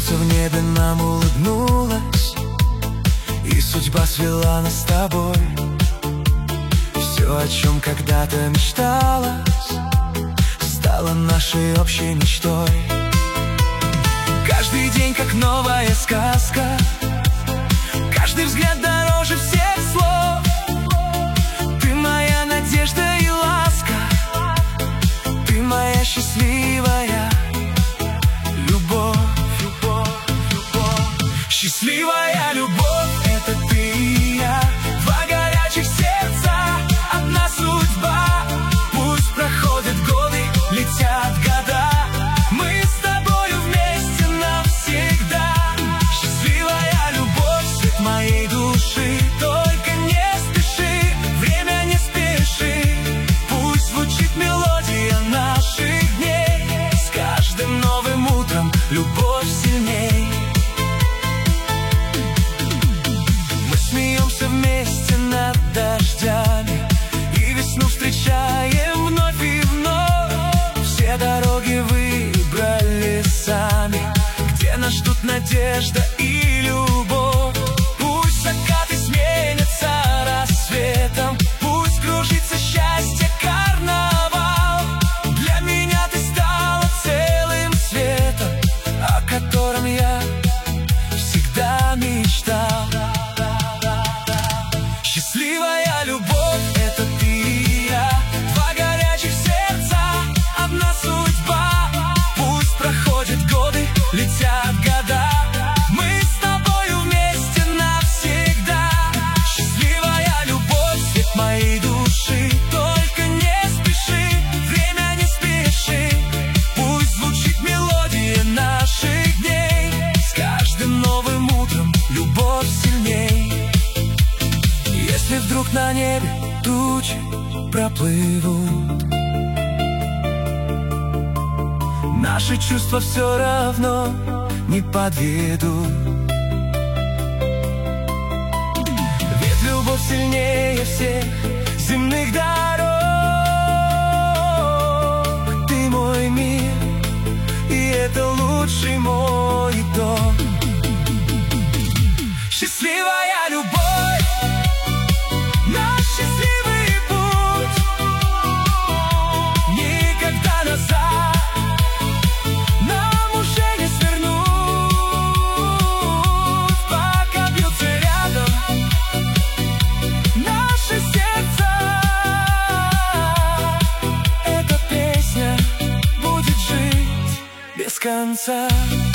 Солнце в небе нам улыбнулось, и судьба свела нас с тобой. Все, о чем когда-то мечталось, стало нашей общей мечтой. Каждый день как новая сказка, каждый взгляд дороже всех слов. Ты моя надежда и ласка, ты моя счастливая любовь. Счастливая любовь — это ты и я, два горячих сердца, одна судьба. Пусть проходят годы, летят года, мы с тобою вместе навсегда. Счастливая любовь — свет моей души, только не спеши, время не спеши. Пусть звучит мелодия наших дней, с каждым новым утром любовь сильней. Смеемся вместе над дождями, и весну встречаем вновь и вновь. Все дороги выбрали сами, где нас ждут надежда и любовь. Пусть закаты сменятся рассветом, пусть кружится счастье карнавал. Для меня ты стала целым светом, о котором я всегда мечтал. Счастливая любовь — это ты и я, два горячих сердца, одна судьба. Пусть проходят годы, летят года, мы с тобою вместе навсегда. Счастливая любовь — свет моей души, только не спеши, время не спеши. Пусть звучит мелодия наших дней, с каждым новым утром любовь сильней. Если вдруг на небе тучи проплывут, наши чувства все равно не подведут. Ведь любовь сильнее всех земных дорог. Ты мой мир, и это лучший мой итог. Счастливая любовь, наш счастливый путь, никогда назад нам уже не свернуть. Пока бьются рядом наши сердца, эта песня будет жить без конца.